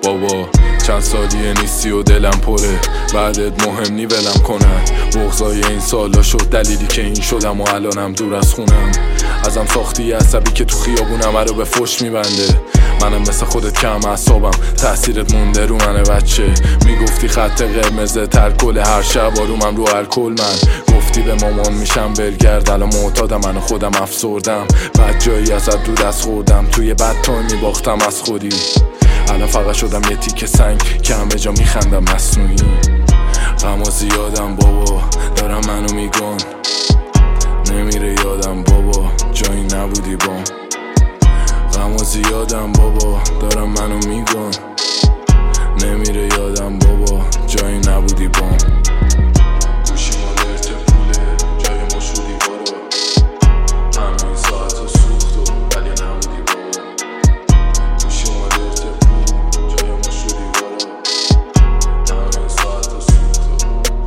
بابا چند سالیه نیستی و دلم پره، بعدت مهم نی ولم کنن. بغضای این سالا شد دلیلی که این شدم و الانم دور از خونم. ازم ساختی عصبی که تو خیابونم رو به فش میبنده. منم مثل خودت کم اعصابم، تاثیرت مونده رو منه بچه. میگفتی خط قرمزه ترکل هر شب آرومم رو الکل. من گفتی به مامان میشم بلگرد، الان معتادم من خودم افسردم. بعد جایی ازت دو دست خوردم، توی بد تایم میباختم از خودی. الان فقط شدم یه تیکه سنگ که همه جا میخندم مصنوعی. غم و زیادم بابا دارم منو میگن، نمیره یادم بابا جایی نبودی بام. غم و زیادم بابا دارم منو میگن، نمیره یادم بابا جایی نبودی بام. گوشی مالرت پوله جای ما شدی بارا، همین ساعت و سوخت و ولی نبودی بابا. گوشی مالرت پول جای ما شدی بارا، همین ساعت و سوخت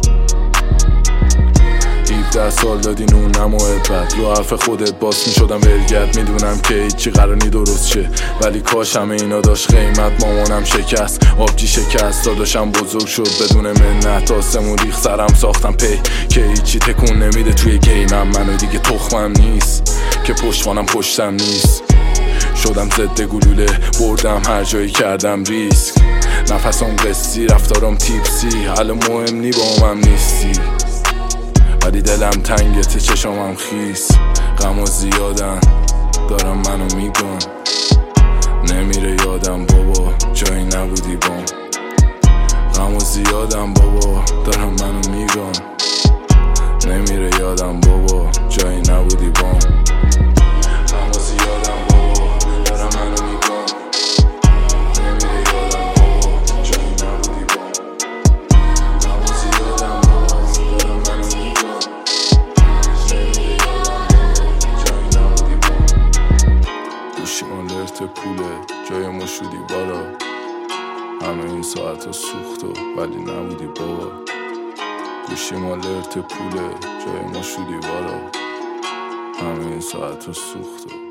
و 17 سال دادی نونم و عبرت، رو حرف خودت باس میشدم ولگرد. میدونم که هیچی قرار نی درست شه، ولی کاش همه اینا داشت قیمت. مامانم شکست، آبجی شکست، داداشم بزرگ شد بدون منت. آسمون ریخ سرم ساختم پی که هیچی تکون نمیده توی گیمم. منو دیگه تخمم نیست که پشتوانم پشتم نیست. شدم ضد گلوله بردم هر جایی کردم ریسک. نفسم قصی رفتارم تیپسی، الان مهم نی با هم نیستی. ولی دلم تنگته چشمم خیس. غم و زیادن دارم منو میگن، نمیره یادم بابا جایی نبودی بام. غم و زیادم بابا دارم منو میگن، نمیره یادم بابا جایی نبودی بام. غم و زیادم بابا دارم منو میگن، نمیره یادم بابا جایی نبودی بام. غم و زیادم بابا دارم منو میگن، نمیره یادم بابا جایی نبودی بام. گوشی مالرت پوله جای ما شدی بارا، همه این ساعت سوخت و ولی نبودی بابا. گوشی مالرت پوله جای ما شدی بارا، همه این ساعت سوخت و